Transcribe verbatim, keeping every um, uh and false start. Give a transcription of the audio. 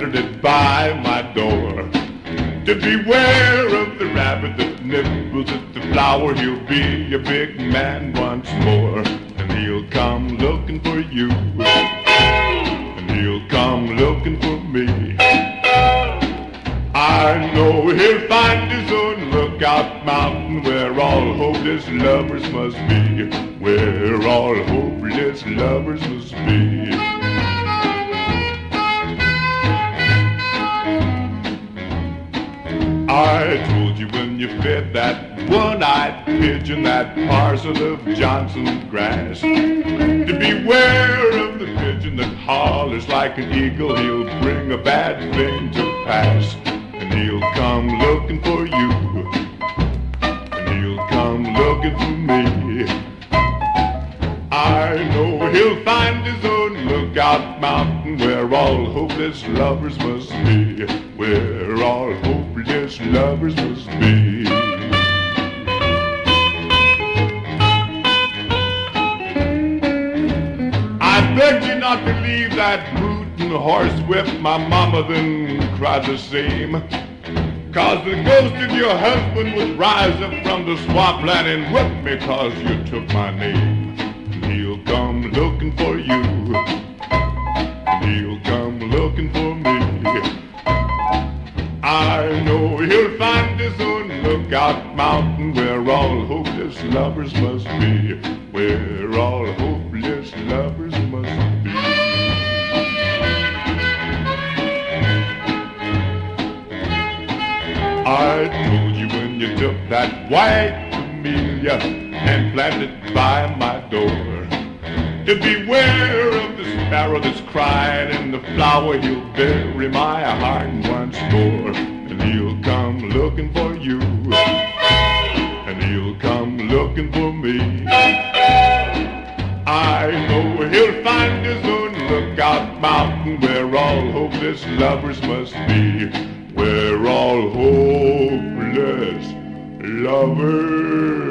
planted it by my door. To beware of the rabbit that nibbles at the flower, he'll be a big man once more, and he'll come looking for you, and he'll come looking for me. I know he'll find his own lookout mountain where all hopeless lovers must be, where all hopeless lovers must be. I told you when you fed that one-eyed pigeon that parcel of Johnson's grass to beware of the pigeon that hollers like an eagle. He'll bring a bad thing to pass, and he'll come looking for you, and he'll come looking for me. I know he'll find his own lookout mountain where all hopeless lovers must be, where all hopeless lovers must be. I begged you not to leave that hootin' horsewhip, my mama then cried the same, 'cause the ghost of your husband would rise up from the swampland and whip me 'cause you took my name. He'll come looking for you, and he'll come looking for me. I know he'll find his own lookout mountain where all hopeless lovers must be, where all hopeless lovers must be. I told you when you took that white camellia and planted it by my door to beware of the sparrow that's crying in the flower. He'll bury my heart once more, and he'll come looking for you, and he'll come looking for me. I know he'll find his own lookout mountain where all hopeless lovers must be, where all hopeless lovers